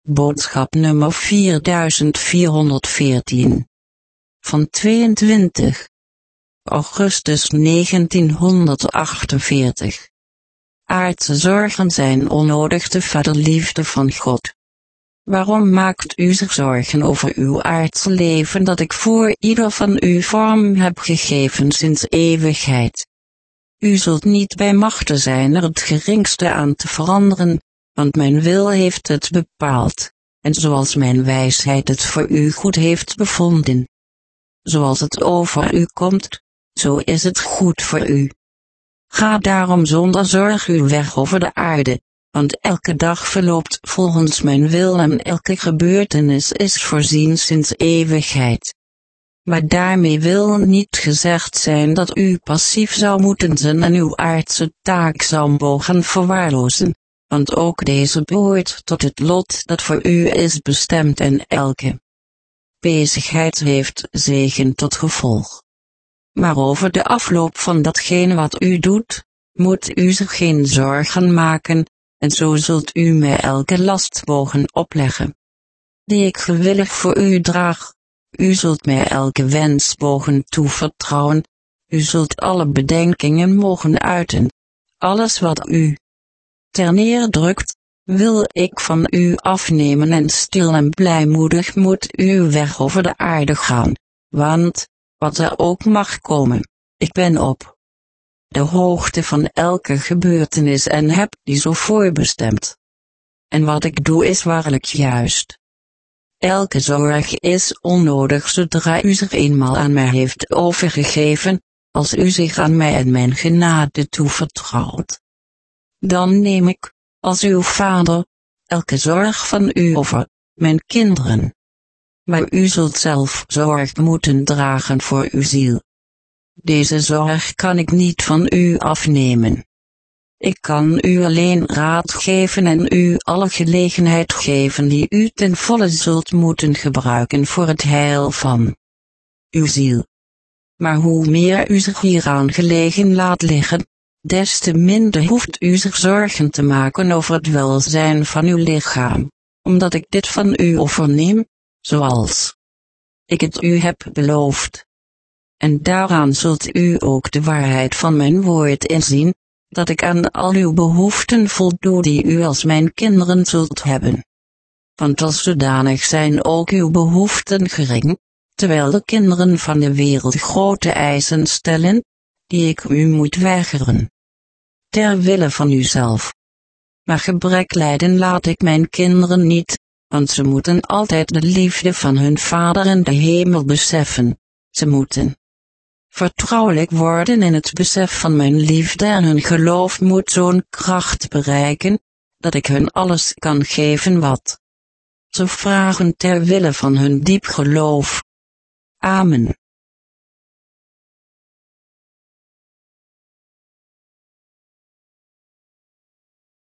Boodschap nummer 4414. Van 22 augustus 1948. Aardse zorgen zijn onnodig te verder liefde van God. Waarom maakt u zich zorgen over uw aardse leven dat ik voor ieder van u vorm heb gegeven sinds eeuwigheid? U zult niet bij machte zijn er het geringste aan te veranderen, want mijn wil heeft het bepaald, en zoals mijn wijsheid het voor u goed heeft bevonden. Zoals het over u komt, zo is het goed voor u. Ga daarom zonder zorg uw weg over de aarde, want elke dag verloopt volgens mijn wil en elke gebeurtenis is voorzien sinds eeuwigheid. Maar daarmee wil niet gezegd zijn dat u passief zou moeten zijn en uw aardse taak zou mogen verwaarlozen, want ook deze behoort tot het lot dat voor u is bestemd en elke bezigheid heeft zegen tot gevolg. Maar over de afloop van datgene wat u doet, moet u zich geen zorgen maken, en zo zult u mij elke last mogen opleggen, die ik gewillig voor u draag. U zult mij elke wens mogen toevertrouwen, u zult alle bedenkingen mogen uiten. Alles wat u terneerdrukt, wil ik van u afnemen en stil en blijmoedig moet uw weg over de aarde gaan, want, wat er ook mag komen, ik ben op de hoogte van elke gebeurtenis en heb die zo voorbestemd. En wat ik doe is waarlijk juist. Elke zorg is onnodig zodra u zich eenmaal aan mij heeft overgegeven, als u zich aan mij en mijn genade toevertrouwt. Dan neem ik, als uw vader, elke zorg van u over, mijn kinderen. Maar u zult zelf zorg moeten dragen voor uw ziel. Deze zorg kan ik niet van u afnemen. Ik kan u alleen raad geven en u alle gelegenheid geven die u ten volle zult moeten gebruiken voor het heil van uw ziel. Maar hoe meer u zich hieraan gelegen laat liggen, des te minder hoeft u zich zorgen te maken over het welzijn van uw lichaam, omdat ik dit van u overneem, zoals ik het u heb beloofd. En daaraan zult u ook de waarheid van mijn woord inzien, dat ik aan al uw behoeften voldoe die u als mijn kinderen zult hebben. Want als zodanig zijn ook uw behoeften gering, terwijl de kinderen van de wereld grote eisen stellen, die ik u moet weigeren. Ter wille van uzelf. Maar gebrek lijden laat ik mijn kinderen niet, want ze moeten altijd de liefde van hun Vader in de hemel beseffen. Ze moeten vertrouwelijk worden in het besef van mijn liefde en hun geloof moet zo'n kracht bereiken, dat ik hun alles kan geven wat ze vragen ter wille van hun diep geloof. Amen.